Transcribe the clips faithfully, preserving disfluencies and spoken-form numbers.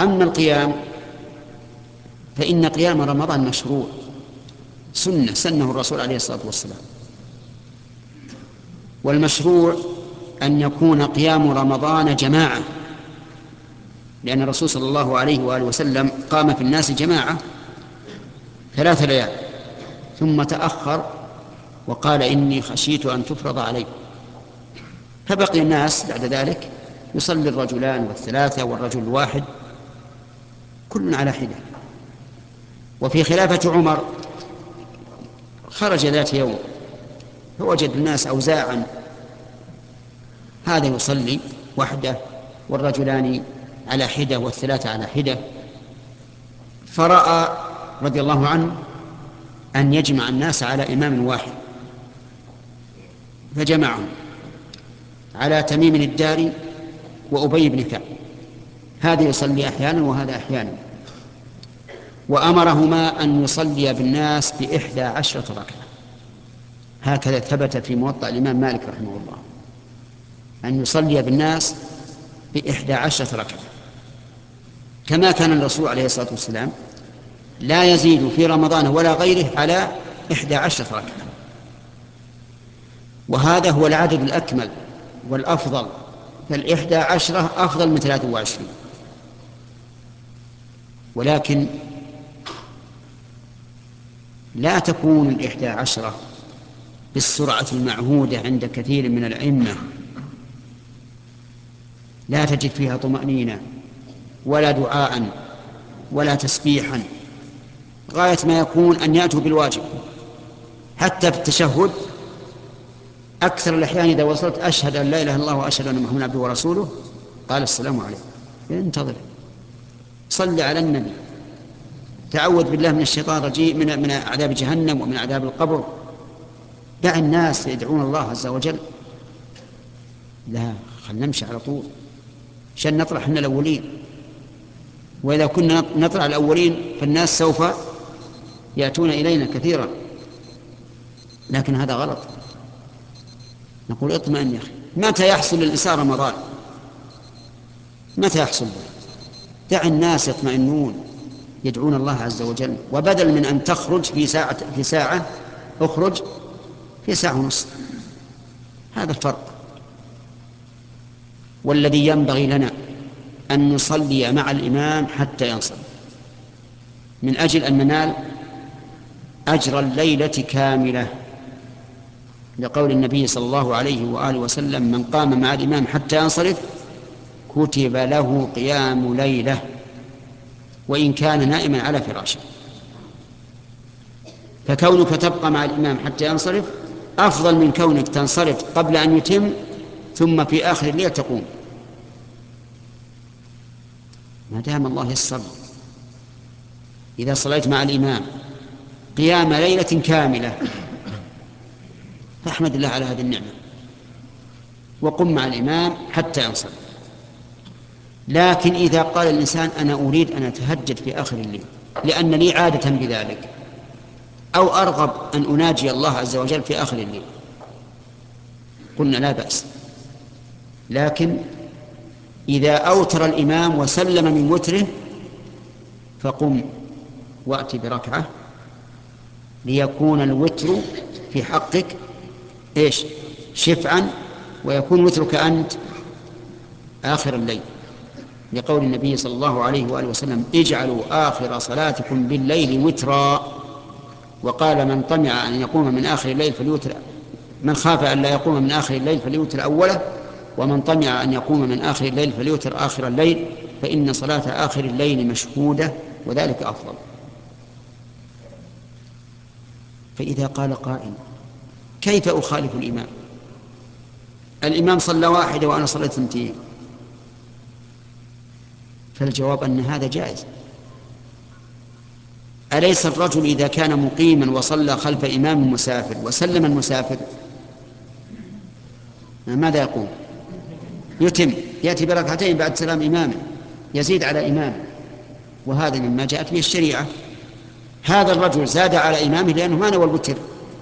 أما القيام فإن قيام رمضان مشروع، سنة سنه الرسول عليه الصلاة والسلام. والمشروع أن يكون قيام رمضان جماعة، لأن الرسول صلى الله عليه وآله وسلم قام في الناس جماعة ثلاث ليال ثم تأخر وقال إني خشيت أن تفرض عليكم، فبقي الناس بعد ذلك يصلي الرجلان والثلاثة والرجل الواحد كل على حدة. وفي خلافة عمر خرج ذات يوم فوجد الناس أوزاعا، هذا يصلي وحده والرجلان على حدة والثلاثة على حدة، فرأى رضي الله عنه أن يجمع الناس على إمام واحد فجمعهم على تميم الداري وأبي بن كعب، هذا يصلي أحيانا وهذا أحيانا، وأمرهما أن يصلي بالناس بإحدى عشرة ركعة. هكذا ثبت في موطأ الإمام مالك رحمه الله أن يصلي بالناس بإحدى عشرة ركعة، كما كان الرسول عليه الصلاة والسلام لا يزيد في رمضان ولا غيره على إحدى عشرة ركعة، وهذا هو العدد الأكمل والأفضل، فالإحدى عشرة أفضل من ثلاثة وعشرين. ولكن لا تكون الإحدى عشرة بالسرعة المعهودة عند كثير من الأئمة، لا تجد فيها طمأنينة ولا دعاء ولا تسبيحا، غاية ما يكون أن يأتوا بالواجب. حتى في التشهد أكثر الأحيان إذا وصلت أشهد أن لا إله إلا الله وأشهد أن محمدا عبده ورسوله قال السلام عليكم، انتظر، صل على النبي، تعوذ بالله من الشيطان الرجيم، من من عذاب جهنم ومن عذاب القبر. دع الناس يدعون الله عز وجل، لا خلنا نمشي على طول عشان نطرح احنا الأولين، وإذا كنا نطرح الأولين فالناس سوف يأتون إلينا كثيرا، لكن هذا غلط. نقول اطمئن يا أخي، متى يحصل للإنسان رمضان؟ متى يحصل؟ دع الناس يطمئنون يدعون الله عز وجل، وبدل من أن تخرج في ساعة في ساعة اخرج في ساعة ونصف، هذا الفرق. والذي ينبغي لنا أن نصلي مع الإمام حتى ينصرف من أجل أن ننال أجر الليلة كاملة، لقول النبي صلى الله عليه وآله وسلم من قام مع الإمام حتى ينصرف كتب له قيام ليلة وإن كان نائما على فراشه. فكونك تبقى مع الإمام حتى ينصرف أفضل من كونك تنصرف قبل أن يتم ثم في آخر الليل تقوم، ما دام الله يسر. إذا صليت مع الإمام قيام ليلة كاملة فاحمد الله على هذه النعمة وقم مع الإمام حتى ينصرف. لكن إذا قال الإنسان أنا أريد أن أتهجد في آخر الليل لأن لي عادة بذلك، أو أرغب أن أناجي الله عز وجل في آخر الليل، قلنا لا بأس. لكن إذا أوتر الإمام وسلم من وتره فقم وأتي بركعة ليكون الوتر في حقك إيش؟ شفعا، ويكون وترك أنت آخر الليل، لقول النبي صلى الله عليه وآله وسلم اجعلوا آخر صلاتكم بالليل وترا، وقال من طمع أن يقوم من آخر الليل فليوتر، من خاف أن لا يقوم من آخر الليل فليوتر أوله، ومن طمع أن يقوم من آخر الليل فليوتر آخر الليل، فإن صلاة آخر الليل مشهودة وذلك أفضل. فإذا قال قائل كيف أخالف الإمام؟ الإمام صلى واحدة وأنا صليت ثنتين، فالجواب أن هذا جائز. أليس الرجل إذا كان مقيما وصلى خلف إمام مسافر وسلم المسافر ماذا يقوم؟ يتم، يأتي بركعتين بعد سلام إمامه، يزيد على إمامه، وهذا مما جاءت به الشريعة. هذا الرجل زاد على إمامه لأنه ما نوى الوتر،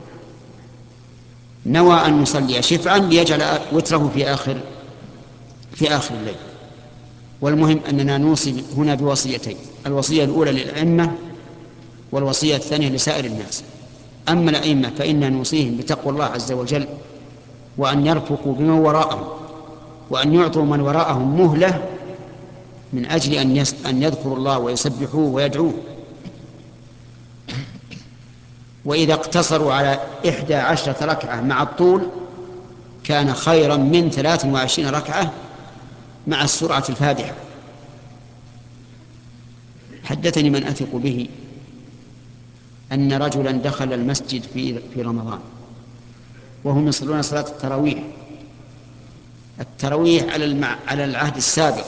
نوى أن يصلي شفعا ليجعل وتره في آخر في آخر الليل، والمهم أننا نوصي هنا بوصيتين: الوصية الأولى للأئمة، والوصية الثانية لسائر الناس. أما الأئمة فإنا نوصيهم بتقوى الله عز وجل، وأن يرفقوا بمن وراءهم، وأن يعطوا من وراءهم مهلة من أجل أن أن يذكروا الله ويسبحوه ويدعوه. وإذا اقتصروا على إحدى عشرة ركعة مع الطول كان خيرا من ثلاث وعشرين ركعة مع السرعة الفادحة. حدثني من أثق به أن رجلا دخل المسجد في في رمضان وهم يصلون صلاة التراويح التراويح على المع... على العهد السابق،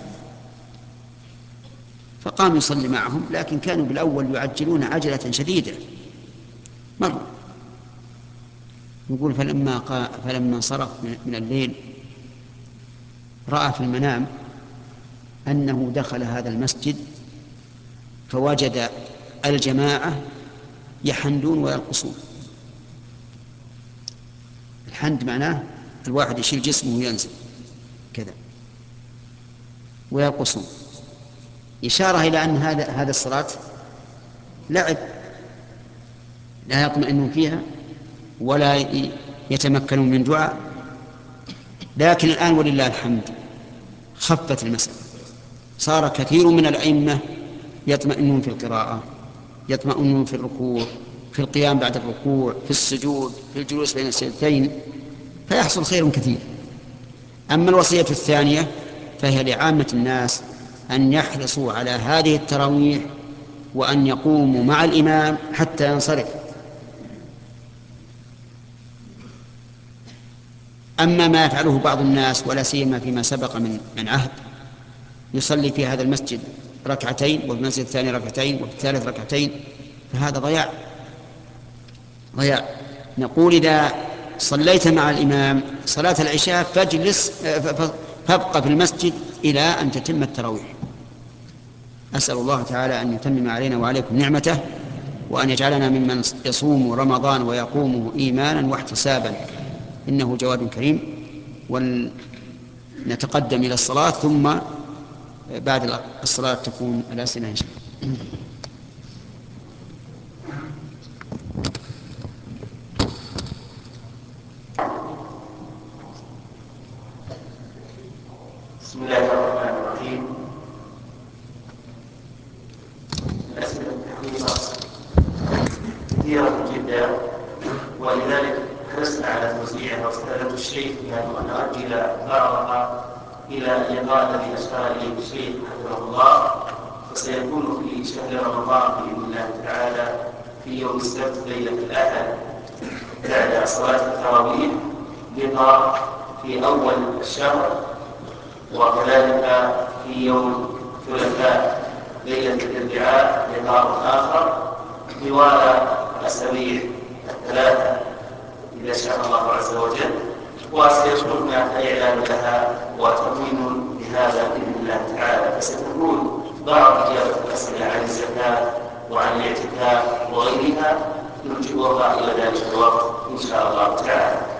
فقام يصلي معهم، لكن كانوا بالأول يعجلون عجلة شديدة مرة. يقول فلما قا... فلما انصرف من الليل رأى في المنام أنه دخل هذا المسجد فوجد الجماعة يحندون ويرقصون. الحند معناه الواحد يشيل جسمه وينزل كذا ويرقصون، إشارة إلى أن هذا هذا الصلاة لعب لا يطمئنون فيها ولا يتمكنون من دعاء. لكن الآن ولله الحمد خفت المسألة، صار كثير من الأئمة يطمئنون في القراءة، يطمئنون في الركوع، في القيام بعد الركوع، في السجود، في الجلوس بين السجدتين، فيحصل خير كثير. أما الوصية الثانية فهي لعامة الناس أن يحرصوا على هذه التراويح وأن يقوموا مع الإمام حتى ينصرف. أما ما يفعله بعض الناس ولا سيما فيما سبق من من عهد، يصلي في هذا المسجد ركعتين وفي المسجد الثاني ركعتين وفي الثالث ركعتين، فهذا ضياع ضياع. نقول إذا صليت مع الإمام صلاة العشاء فاجلس فابقى في المسجد إلى أن تتم التراويح. أسأل الله تعالى أن يتمم علينا وعليكم نعمته، وأن يجعلنا ممن يصوم رمضان ويقومه إيمانا واحتسابا، إنه جواد كريم. ونتقدم إلى الصلاة، ثم بعد الصلاة تكون الأسئلة إن شاء الله. بسم الله الرحمن الرحيم. الأسئلة الحقيقة كثيرة جدا، ولذلك حرصنا على توزيعها، واستأذنت الشيخ بأن نؤجل بعضها إلى اللقاء الذي أشار إليه الشيخ حفظه الله، فسيكون في شهر رمضان بإذن الله تعالى في يوم السبت ليلة الأحد بعد صلاة التراويح لقاء في أول الشهر، وكذلك في يوم الثلاثاء ليلة الأربعاء لقاء آخر طوال الأسابيع الثلاثة إذا شاء الله عز وجل، وسيشغلنا الإعلان لها وتقويم لهذا بإذن الله تعالى. فستكون بعض إجابة الأسئلة عن الزكاة وعن الاعتكاف وغيرها نرجوها إلى ذلك الوقت إن شاء الله تعالى.